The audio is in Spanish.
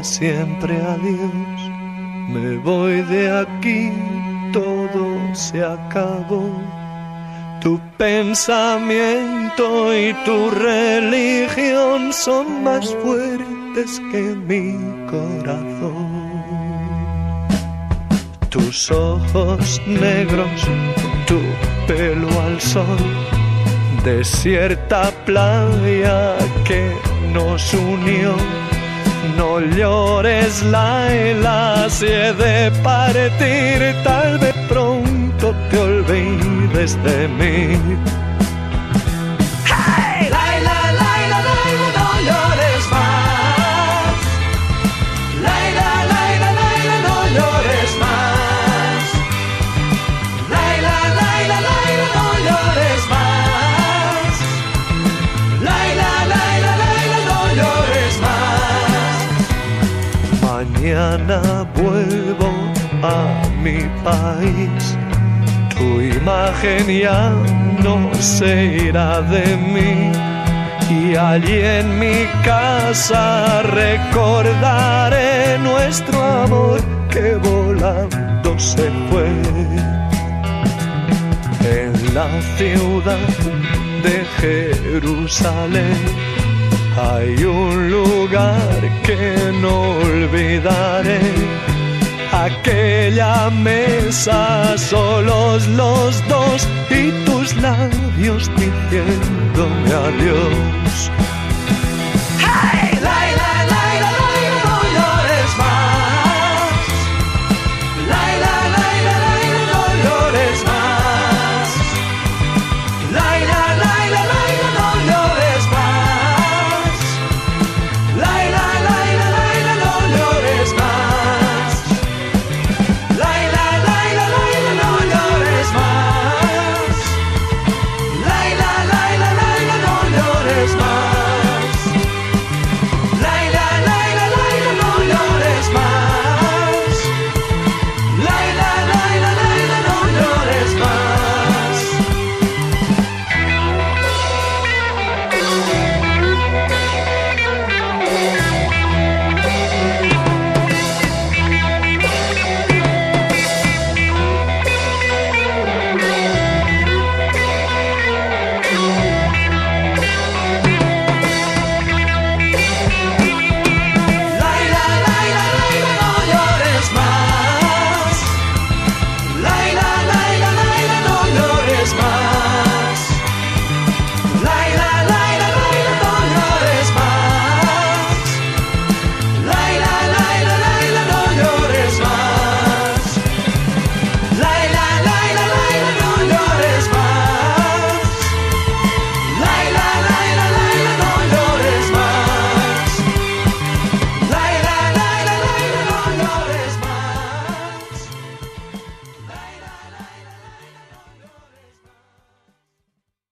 siempre adiós. Me voy de aquí, todo se acabó. Tu pensamiento y tu religión son más fuertes que mi corazón. Tus ojos negros, tu pelo al sol, desierta playa que nos unió. No llores, Laila, si he de partir, tal vez pronto te olvides de mí. ¡Hey! Laila, Laila, Laila, no llores más. Laila, Laila, Laila, no llores más. Laila, Laila, Laila, no llores más. Laila, Laila, Laila, no llores más. Mañana vuelvo a mi país. Tu imagen ya no se irá de mí. Y allí en mi casa recordaré nuestro amor que volando se fue. En la ciudad de Jerusalén hay un lugar que no olvidaré. Aquella mesa, solos los dos, y tus labios diciéndome adiós. ¡Hey! Laila, Laila.